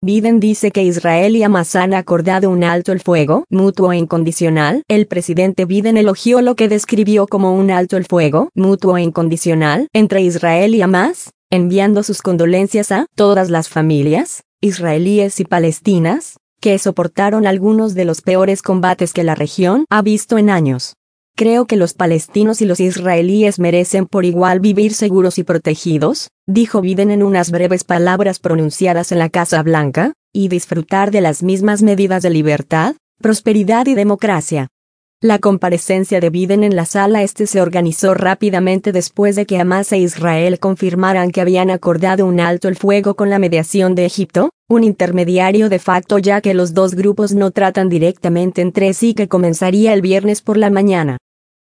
Biden dice que Israel y Hamás han acordado un alto el fuego mutuo e incondicional. El presidente Biden elogió lo que describió como un alto el fuego mutuo e incondicional entre Israel y Hamás, enviando sus condolencias a todas las familias, israelíes y palestinas, que soportaron algunos de los peores combates que la región ha visto en años. Creo que los palestinos y los israelíes merecen por igual vivir seguros y protegidos, dijo Biden en unas breves palabras pronunciadas en la Casa Blanca, y disfrutar de las mismas medidas de libertad, prosperidad y democracia. La comparecencia de Biden en la sala este se organizó rápidamente después de que Hamás e Israel confirmaran que habían acordado un alto el fuego con la mediación de Egipto, un intermediario de facto ya que los dos grupos no tratan directamente entre sí, que comenzaría el viernes por la mañana.